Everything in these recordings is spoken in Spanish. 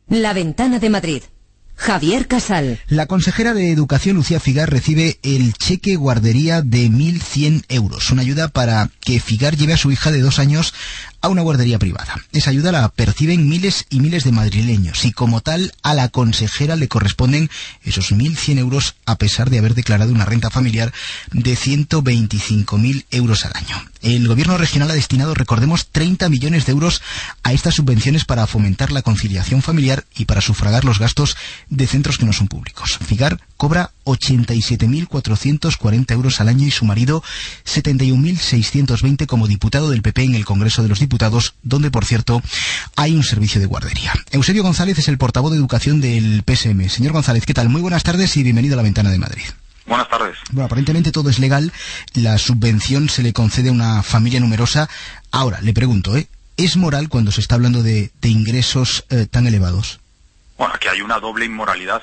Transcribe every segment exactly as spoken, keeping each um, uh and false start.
La Ventana de Madrid. Javier Casal. La consejera de Educación, Lucía Figar, recibe el cheque guardería de mil cien euros, una ayuda para que Figar lleve a su hija de dos años a una guardería privada. Esa ayuda la perciben miles y miles de madrileños y como tal a la consejera le corresponden esos mil cien euros a pesar de haber declarado una renta familiar de ciento veinticinco mil euros al año. El gobierno regional ha destinado, recordemos, treinta millones de euros a estas subvenciones para fomentar la conciliación familiar y para sufragar los gastos de centros que no son públicos. Figar cobra ochenta y siete mil cuatrocientos cuarenta euros al año y su marido setenta y un mil seiscientos veinte como diputado del P P en el Congreso de los Diputados, donde, por cierto, hay un servicio de guardería. Eusebio González es el portavoz de Educación del P S M. Señor González, ¿qué tal? Muy buenas tardes y bienvenido a La Ventana de Madrid. Buenas tardes. Bueno, aparentemente todo es legal, la subvención se le concede a una familia numerosa. Ahora, le pregunto, ¿eh? ¿es moral cuando se está hablando de, de ingresos eh, tan elevados? Bueno, aquí hay una doble inmoralidad.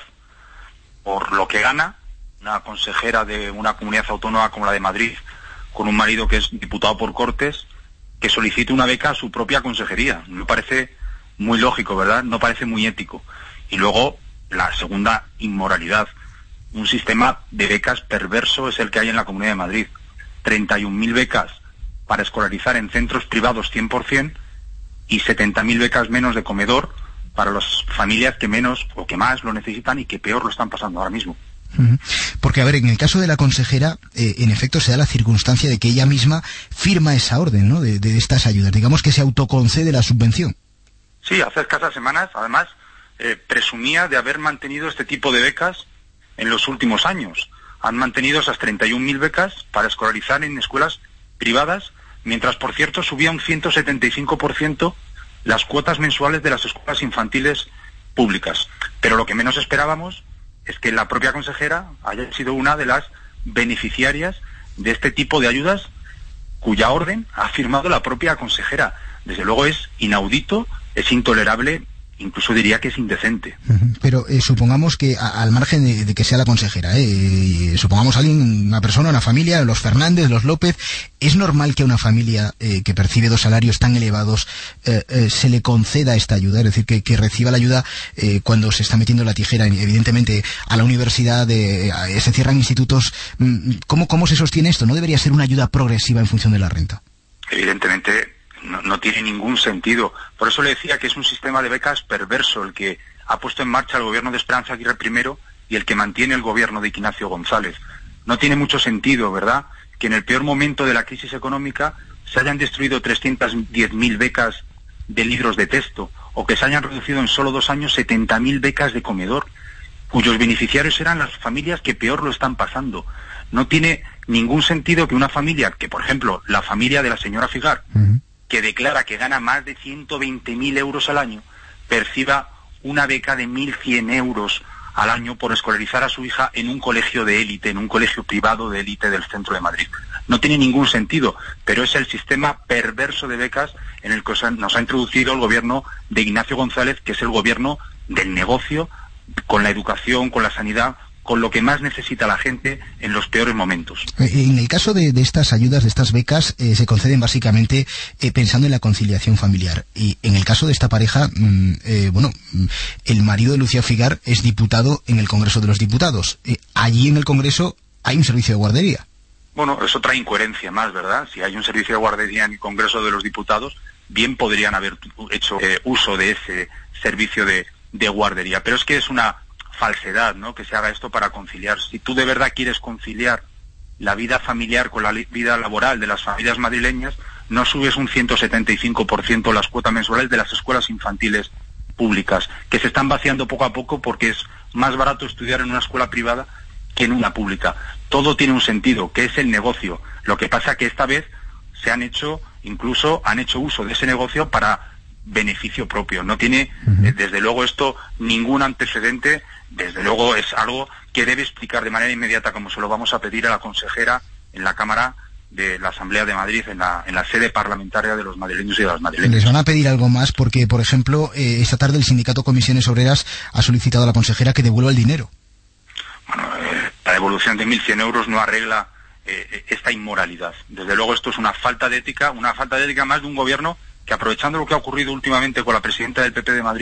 Por lo que gana una consejera de una comunidad autónoma como la de Madrid, con un marido que es diputado por Cortes, que solicite una beca a su propia consejería. Me parece muy lógico, ¿verdad? No parece muy ético. Y luego, la segunda inmoralidad. Un sistema de becas perverso es el que hay en la Comunidad de Madrid. treinta y un mil becas para escolarizar en centros privados cien por ciento y setenta mil becas menos de comedor para las familias que menos o que más lo necesitan y que peor lo están pasando ahora mismo. Porque, a ver, en el caso de la consejera, eh, en efecto se da la circunstancia de que ella misma firma esa orden, ¿no?, de, de estas ayudas. Digamos que se autoconcede la subvención. Sí, hace escasas semanas, además, eh, presumía de haber mantenido este tipo de becas en los últimos años. Han mantenido esas treinta y un mil becas para escolarizar en escuelas privadas, mientras, por cierto, subía un ciento setenta y cinco por ciento las cuotas mensuales de las escuelas infantiles públicas. Pero lo que menos esperábamos es que la propia consejera haya sido una de las beneficiarias de este tipo de ayudas cuya orden ha firmado la propia consejera. Desde luego es inaudito, es intolerable, incluso diría que es indecente. Pero eh, supongamos que, a, al margen de, de que sea la consejera, eh, supongamos alguien, una persona, una familia, los Fernández, los López, ¿es normal que a una familia eh, que percibe dos salarios tan elevados eh, eh, se le conceda esta ayuda? Es decir, que, que reciba la ayuda eh, cuando se está metiendo la tijera, evidentemente, a la universidad, eh, a, se cierran institutos. ¿Cómo, ¿Cómo se sostiene esto? ¿No debería ser una ayuda progresiva en función de la renta? Evidentemente No, no tiene ningún sentido. Por eso le decía que es un sistema de becas perverso el que ha puesto en marcha el gobierno de Esperanza Aguirre primero y el que mantiene el gobierno de Ignacio González. No tiene mucho sentido, ¿verdad?, que en el peor momento de la crisis económica se hayan destruido trescientas diez mil becas de libros de texto o que se hayan reducido en solo dos años setenta mil becas de comedor, cuyos beneficiarios eran las familias que peor lo están pasando. No tiene ningún sentido que una familia, que por ejemplo la familia de la señora Figar, uh-huh. que declara que gana más de ciento veinte mil euros al año, perciba una beca de mil cien euros al año por escolarizar a su hija en un colegio de élite, en un colegio privado de élite del centro de Madrid. No tiene ningún sentido, pero es el sistema perverso de becas en el que nos ha introducido el gobierno de Ignacio González, que es el gobierno del negocio, con la educación, con la sanidad, con lo que más necesita la gente en los peores momentos. En el caso de, de estas ayudas, de estas becas, eh, se conceden básicamente eh, pensando en la conciliación familiar. Y en el caso de esta pareja, mmm, eh, bueno, el marido de Lucía Figar es diputado en el Congreso de los Diputados. Eh, allí en el Congreso hay un servicio de guardería. Bueno, es otra incoherencia más, ¿verdad? Si hay un servicio de guardería en el Congreso de los Diputados, bien podrían haber hecho eh, uso de ese servicio de, de guardería. Pero es que es una falsedad, ¿no?, que se haga esto para conciliar. Si tú de verdad quieres conciliar la vida familiar con la vida laboral de las familias madrileñas, no subes un ciento setenta y cinco por ciento las cuotas mensuales de las escuelas infantiles públicas, que se están vaciando poco a poco porque es más barato estudiar en una escuela privada que en una pública. Todo tiene un sentido, que es el negocio. Lo que pasa que esta vez se han hecho, incluso han hecho uso de ese negocio para beneficio propio. No tiene, uh-huh. desde luego, esto ningún antecedente. Desde luego es algo que debe explicar de manera inmediata, como se lo vamos a pedir a la consejera en la Cámara de la Asamblea de Madrid, en la, en la sede parlamentaria de los madrileños y de las madrileñas. Les van a pedir algo más porque, por ejemplo, eh, esta tarde el sindicato Comisiones Obreras ha solicitado a la consejera que devuelva el dinero. Bueno, eh, la devolución de mil cien euros no arregla eh, esta inmoralidad. Desde luego esto es una falta de ética, una falta de ética más de un gobierno que, aprovechando lo que ha ocurrido últimamente con la presidenta del P P de Madrid,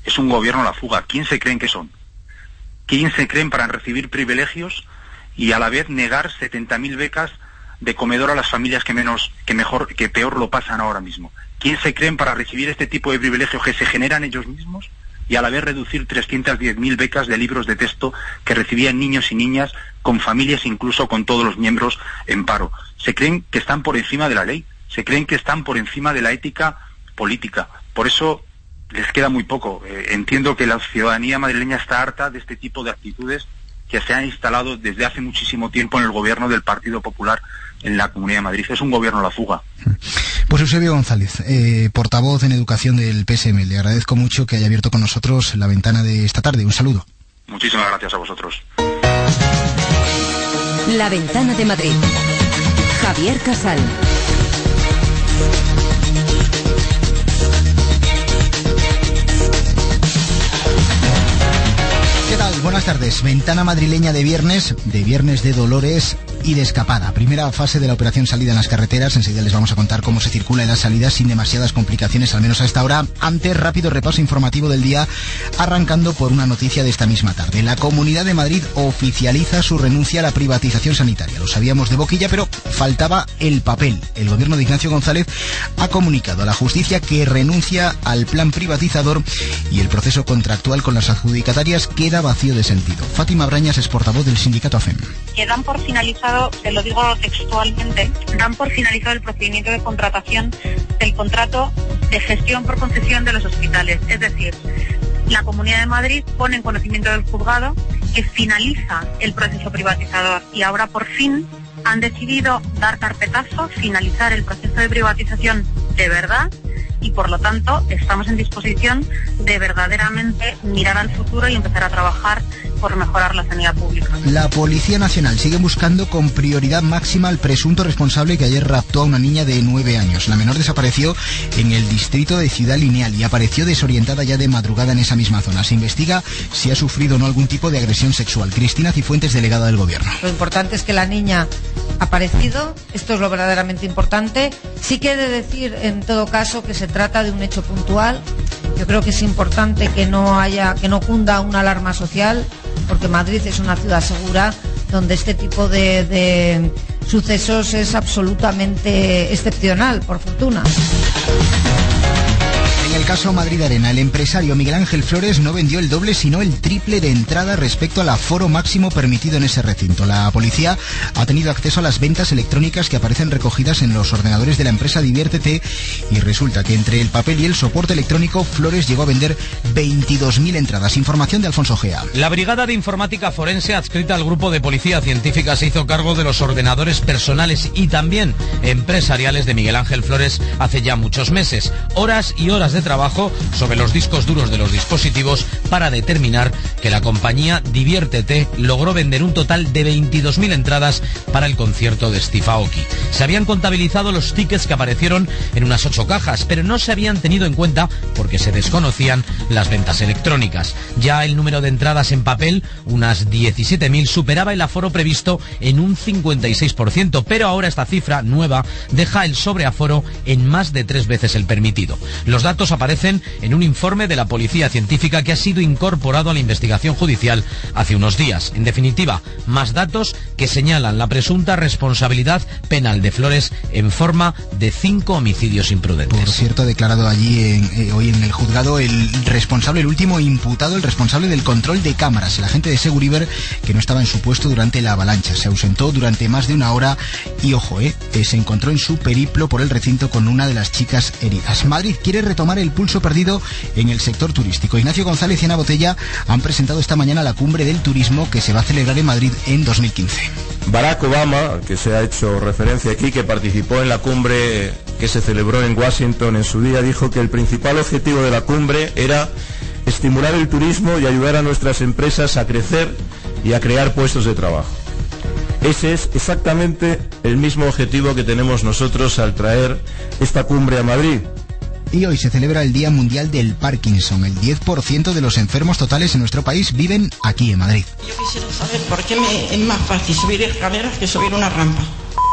es un gobierno a la fuga. ¿Quién se creen que son? ¿Quién se creen para recibir privilegios y a la vez negar setenta mil becas de comedor a las familias que menos, que mejor, que peor lo pasan ahora mismo? ¿Quién se creen para recibir este tipo de privilegios que se generan ellos mismos y a la vez reducir trescientas diez mil becas de libros de texto que recibían niños y niñas con familias, incluso con todos los miembros en paro? Se creen que están por encima de la ley, se creen que están por encima de la ética política. Por eso les queda muy poco. Eh, entiendo que la ciudadanía madrileña está harta de este tipo de actitudes que se han instalado desde hace muchísimo tiempo en el gobierno del Partido Popular en la Comunidad de Madrid. Es un gobierno a la fuga. Pues Eusebio González, eh, portavoz en educación del P S M, le agradezco mucho que haya abierto con nosotros la ventana de esta tarde. Un saludo. Muchísimas gracias a vosotros. La ventana de Madrid. Javier Casal. ¿Qué tal? Buenas tardes. Ventana madrileña de viernes, de viernes de dolores y de escapada. Primera fase de la operación salida en las carreteras. Enseguida les vamos a contar cómo se circula en las salidas sin demasiadas complicaciones, al menos a esta hora. Antes, rápido repaso informativo del día, arrancando por una noticia de esta misma tarde. La Comunidad de Madrid oficializa su renuncia a la privatización sanitaria. Lo sabíamos de boquilla, pero faltaba el papel. El gobierno de Ignacio González ha comunicado a la justicia que renuncia al plan privatizador y el proceso contractual con las adjudicatarias queda vacío de sentido. Fátima Brañas es portavoz del sindicato A F E M. Que dan por finalizado, te lo digo textualmente, dan por finalizado el procedimiento de contratación del contrato de gestión por concesión de los hospitales. Es decir, la Comunidad de Madrid pone en conocimiento del juzgado que finaliza el proceso privatizador y ahora por fin han decidido dar carpetazo, finalizar el proceso de privatización de verdad. Y por lo tanto estamos en disposición de verdaderamente mirar al futuro y empezar a trabajar por mejorar la sanidad pública. La Policía Nacional sigue buscando con prioridad máxima al presunto responsable que ayer raptó a una niña de nueve años. La menor desapareció en el distrito de Ciudad Lineal y apareció desorientada ya de madrugada en esa misma zona. Se investiga si ha sufrido o no algún tipo de agresión sexual. Cristina Cifuentes, delegada del Gobierno. Lo importante es que la niña ha aparecido, esto es lo verdaderamente importante. Sí que he de decir, en todo caso, que se trata de un hecho puntual. Yo creo que es importante que no haya, que no cunda una alarma social, porque Madrid es una ciudad segura donde este tipo de, de sucesos es absolutamente excepcional, por fortuna. En el caso Madrid Arena, el empresario Miguel Ángel Flores no vendió el doble sino el triple de entrada respecto al aforo máximo permitido en ese recinto. La policía ha tenido acceso a las ventas electrónicas que aparecen recogidas en los ordenadores de la empresa Diviértete y resulta que entre el papel y el soporte electrónico Flores llegó a vender veintidós mil entradas. Información de Alfonso Gea. La Brigada de Informática Forense adscrita al Grupo de Policía Científica se hizo cargo de los ordenadores personales y también empresariales de Miguel Ángel Flores hace ya muchos meses. Horas y horas de trabajo sobre los discos duros de los dispositivos para determinar que la compañía Diviértete logró vender un total de veintidós mil entradas para el concierto de Steve Aoki. Se habían contabilizado los tickets que aparecieron en unas ocho cajas, pero no se habían tenido en cuenta porque se desconocían las ventas electrónicas. Ya el número de entradas en papel, unas diecisiete mil, superaba el aforo previsto en un cincuenta y seis por ciento, pero ahora esta cifra nueva deja el sobreaforo en más de tres veces el permitido. Los datos aparecen en un informe de la Policía Científica que ha sido incorporado a la investigación judicial hace unos días. En definitiva, más datos que señalan la presunta responsabilidad penal de Flores en forma de cinco homicidios imprudentes. Por cierto, ha declarado allí en, eh, hoy en el juzgado el responsable, el último imputado, el responsable del control de cámaras, el agente de Seguriber que no estaba en su puesto durante la avalancha. Se ausentó durante más de una hora y, ojo, eh, eh, se encontró en su periplo por el recinto con una de las chicas heridas. Madrid quiere retomar el pulso perdido en el sector turístico. Ignacio González y Ana Botella han presentado esta mañana la cumbre del turismo que se va a celebrar en Madrid en dos mil quince. Barack Obama, al que se ha hecho referencia aquí, que participó en la cumbre que se celebró en Washington en su día, dijo que el principal objetivo de la cumbre era estimular el turismo y ayudar a nuestras empresas a crecer y a crear puestos de trabajo. Ese es exactamente el mismo objetivo que tenemos nosotros al traer esta cumbre a Madrid. Y hoy se celebra el Día Mundial del Parkinson. El diez por ciento de los enfermos totales en nuestro país viven aquí en Madrid. Yo quisiera saber por qué me es más fácil subir escaleras que subir una rampa.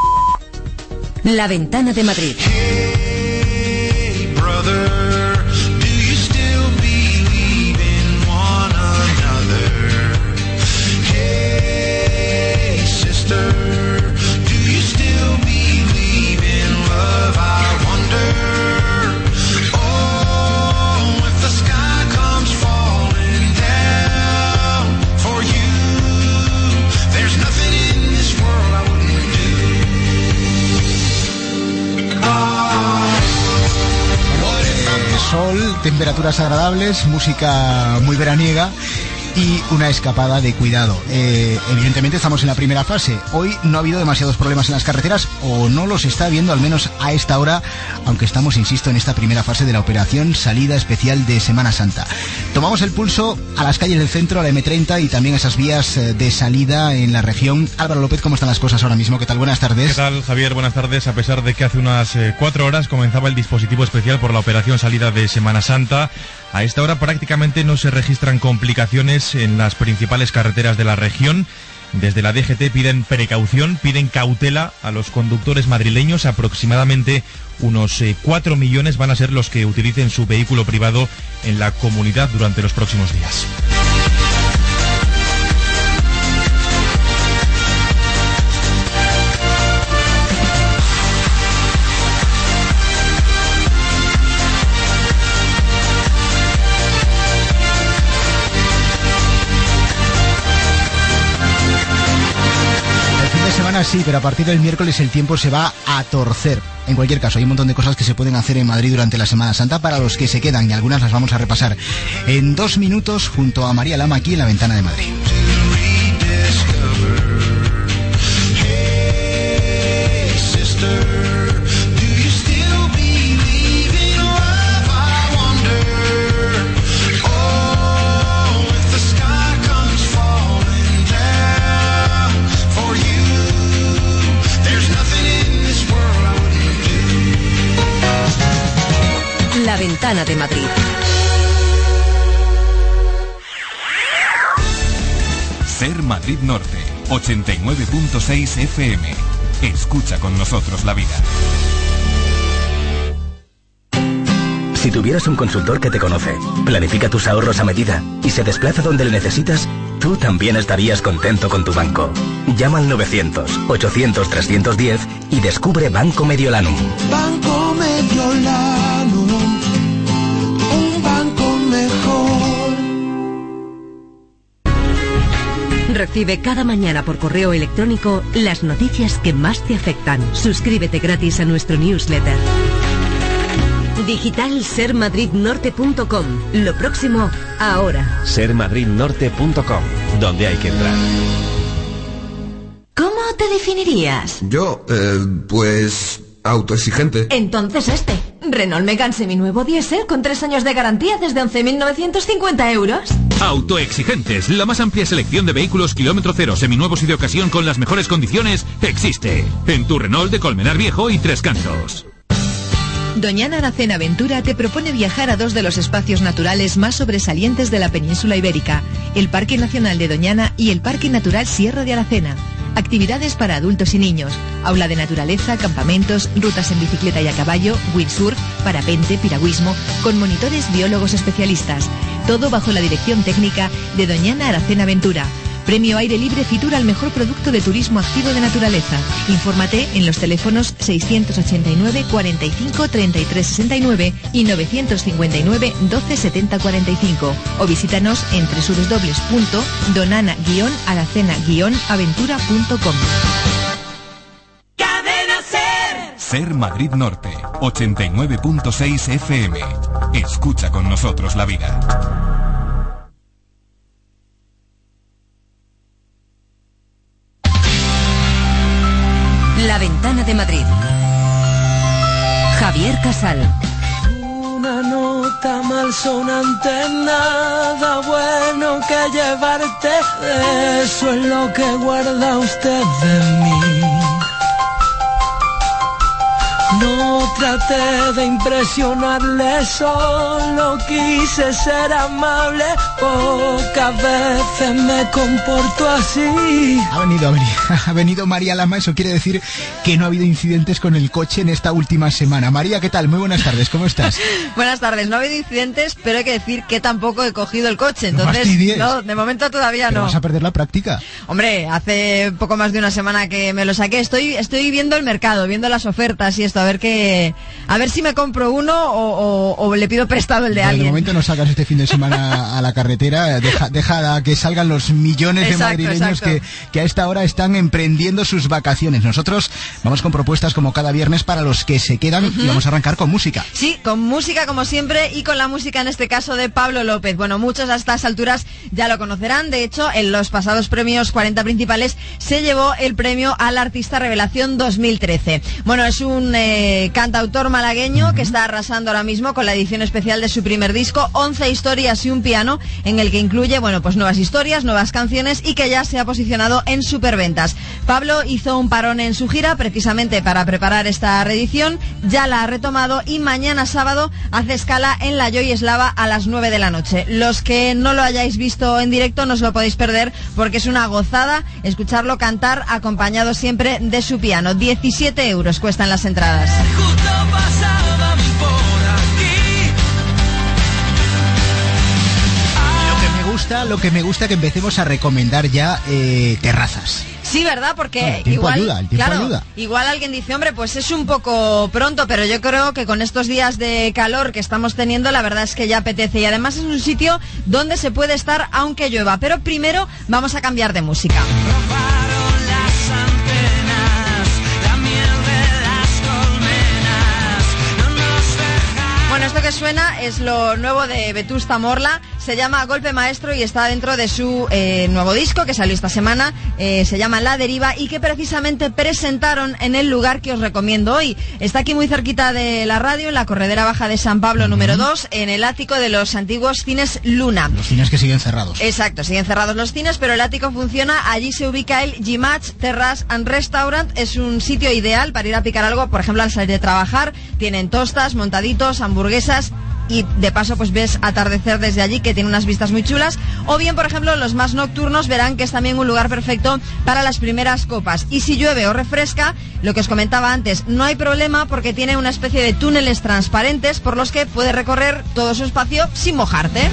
La ventana de Madrid. Hey, brother, do you still believe temperaturas agradables, música muy veraniega y una escapada de cuidado. Eh, evidentemente estamos en la primera fase. Hoy no ha habido demasiados problemas en las carreteras, o no los está habiendo, al menos a esta hora, aunque estamos, insisto, en esta primera fase de la operación salida especial de Semana Santa. Tomamos el pulso a las calles del centro, a la eme treinta y también a esas vías de salida en la región. Álvaro López, ¿cómo están las cosas ahora mismo? ¿Qué tal? Buenas tardes. ¿Qué tal, Javier? Buenas tardes. A pesar de que hace unas eh, cuatro horas comenzaba el dispositivo especial por la operación salida de Semana Santa, a esta hora prácticamente no se registran complicaciones en las principales carreteras de la región. Desde la D G T piden precaución, piden cautela a los conductores madrileños. Aproximadamente unos eh, cuatro millones van a ser los que utilicen su vehículo privado en la comunidad durante los próximos días. Sí, pero a partir del miércoles el tiempo se va a torcer. En cualquier caso, hay un montón de cosas que se pueden hacer en Madrid durante la Semana Santa para los que se quedan, y algunas las vamos a repasar en dos minutos junto a María Lama aquí en La Ventana de Madrid. La Ventana de Madrid. Ser Madrid Norte, ochenta y nueve punto seis F M. Escucha con nosotros la vida. Si tuvieras un consultor que te conoce, planifica tus ahorros a medida y se desplaza donde le necesitas, tú también estarías contento con tu banco. Llama al novecientos, ochocientos, trescientos diez y descubre Banco Mediolanum. Banco Mediolanum, un banco mejor. Recibe cada mañana por correo electrónico las noticias que más te afectan. Suscríbete gratis a nuestro newsletter. Digital ser madrid norte punto com. Lo próximo, ahora. ser madrid norte punto com, donde hay que entrar. ¿Cómo te definirías? Yo, eh, pues... autoexigente. Entonces este, Renault Megane seminuevo diésel con tres años de garantía desde once mil novecientos cincuenta euros. Autoexigentes, la más amplia selección de vehículos kilómetro cero, seminuevos y de ocasión con las mejores condiciones, existe. En tu Renault de Colmenar Viejo y Tres Cantos. Doñana Aracena Aventura te propone viajar a dos de los espacios naturales más sobresalientes de la península ibérica, el Parque Nacional de Doñana y el Parque Natural Sierra de Aracena. Actividades para adultos y niños, aula de naturaleza, campamentos, rutas en bicicleta y a caballo, windsurf, parapente, piragüismo, con monitores biólogos especialistas. Todo bajo la dirección técnica de Doñana Aracena Aventura. Premio Aire Libre Fitur al mejor producto de turismo activo de naturaleza. Infórmate en los teléfonos seiscientos ochenta y nueve, cuarenta y cinco, treinta y tres sesenta y nueve y novecientos cincuenta y nueve, doce setenta cuarenta y cinco o visítanos en doble u doble u doble u punto donana guion aracena guion aventura punto com. Ser Madrid Norte, ochenta y nueve punto seis F M. Escucha con nosotros la vida. La Ventana de Madrid. Javier Casal. Una nota malsonante, nada bueno que llevarte. Eso es lo que guarda usted de mí. No traté de impresionarle, solo quise ser amable. Pocas veces me comporto así. Ha venido, ha venido, ha venido María Lama, eso quiere decir que no ha habido incidentes con el coche en esta última semana. María, ¿qué tal? Muy buenas tardes, ¿cómo estás? Buenas tardes, no ha habido incidentes, pero hay que decir que tampoco he cogido el coche, entonces, no, no de momento todavía no. ¿Vas a perder la práctica? Hombre, hace poco más de una semana que me lo saqué, estoy, estoy viendo el mercado, viendo las ofertas y esto, a ver qué, que a ver si me compro uno o, o, o le pido prestado el de bueno, alguien. De momento no sacas este fin de semana a la carretera, deja, deja que salgan los millones de Exacto, madrileños que, que a esta hora están emprendiendo sus vacaciones. Nosotros vamos con propuestas como cada viernes para los que se quedan uh-huh. y vamos a arrancar con música. Sí, con música como siempre y con la música en este caso de Pablo López. Bueno, muchos a estas alturas ya lo conocerán. De hecho, en los pasados premios cuarenta principales se llevó el premio al Artista Revelación dos mil trece. Bueno, es un eh, cantautor malagueño uh-huh. que está arrasando ahora mismo con la edición especial de su primer disco, once historias y un piano, en el que incluye, bueno, pues nuevas historias, nuevas canciones y que ya se ha posicionado en superventas. Pablo hizo un parón en su gira precisamente para preparar esta reedición, ya la ha retomado y mañana sábado hace escala en la Joy Eslava a las nueve de la noche. Los que no lo hayáis visto en directo no os lo podéis perder porque es una gozada escucharlo cantar acompañado siempre de su piano. diecisiete euros cuestan las entradas. Lo que me gusta, lo que me gusta que empecemos a recomendar ya eh, terrazas. Sí, ¿verdad? Porque el tiempo igual, ayuda, el tiempo claro, ayuda. igual alguien dice, hombre, pues es un poco pronto, pero yo creo que con estos días de calor que estamos teniendo, la verdad es que ya apetece. Y además es un sitio donde se puede estar aunque llueva. Pero primero vamos a cambiar de música. Bueno, esto que suena es lo nuevo de Vetusta Morla, se llama Golpe Maestro y está dentro de su eh, nuevo disco que salió esta semana, eh, se llama La Deriva y que precisamente presentaron en el lugar que os recomiendo hoy. Está aquí muy cerquita de la radio, en la Corredera Baja de San Pablo uh-huh. número dos, en el ático de los antiguos cines Luna. Los cines que siguen cerrados. Exacto, siguen cerrados los cines, pero el ático funciona, allí se ubica el G-Match Terrace and Restaurant, es un sitio ideal para ir a picar algo, por ejemplo al salir de trabajar, tienen tostas, montaditos, hamburguesas y de paso pues ves atardecer desde allí que tiene unas vistas muy chulas, o bien por ejemplo los más nocturnos verán que es también un lugar perfecto para las primeras copas y si llueve o refresca, lo que os comentaba antes, no hay problema porque tiene una especie de túneles transparentes por los que puedes recorrer todo su espacio sin mojarte.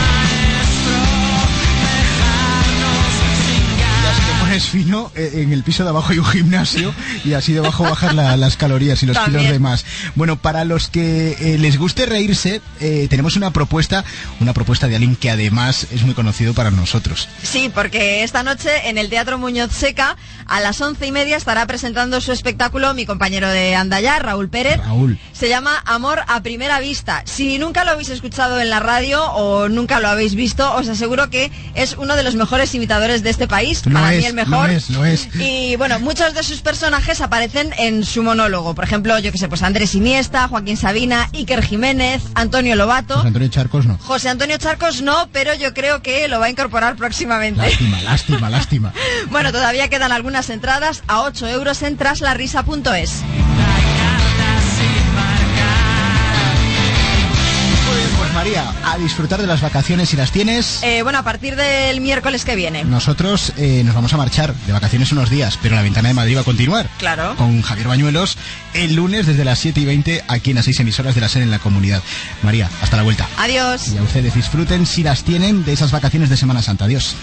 Es fino, en el piso de abajo hay un gimnasio y así debajo bajan la, las calorías y los También. kilos de más. Bueno, para los que eh, les guste reírse, eh, tenemos una propuesta, una propuesta de alguien que además es muy conocido para nosotros. Sí, porque esta noche en el Teatro Muñoz Seca a las once y media estará presentando su espectáculo mi compañero de Andaya, Raúl Pérez. Raúl. Se llama Amor a Primera Vista. Si nunca lo habéis escuchado en la radio o nunca lo habéis visto, os aseguro que es uno de los mejores imitadores de este país. No para es. mí el mejor. No es, no es. Y bueno, muchos de sus personajes aparecen en su monólogo. Por ejemplo, yo que sé, pues Andrés Iniesta, Joaquín Sabina, Iker Jiménez, Antonio Lobato. José Antonio Charcos no. José Antonio Charcos no, pero yo creo que lo va a incorporar próximamente. Lástima, lástima, lástima. Bueno, todavía quedan algunas entradas a ocho euros en traslarrisa punto es. María, a disfrutar de las vacaciones si las tienes. Eh, bueno, a partir del miércoles que viene. Nosotros eh, nos vamos a marchar de vacaciones unos días, pero la Ventana de Madrid va a continuar. Claro. Con Javier Bañuelos el lunes desde las siete y veinte aquí en las seis emisoras de la SER en la comunidad. María, hasta la vuelta. Adiós. Y a ustedes disfruten si las tienen de esas vacaciones de Semana Santa. Adiós.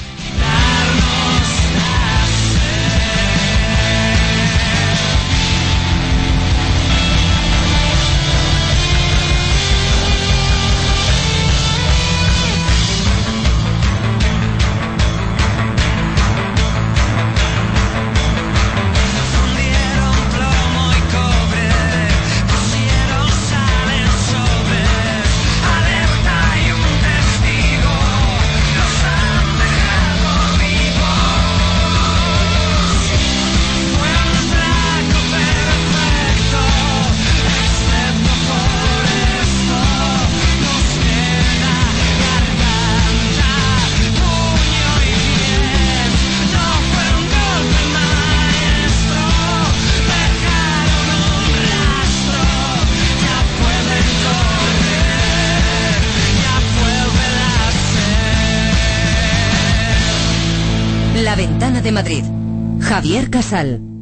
La Ventana de Madrid. Javier Casal.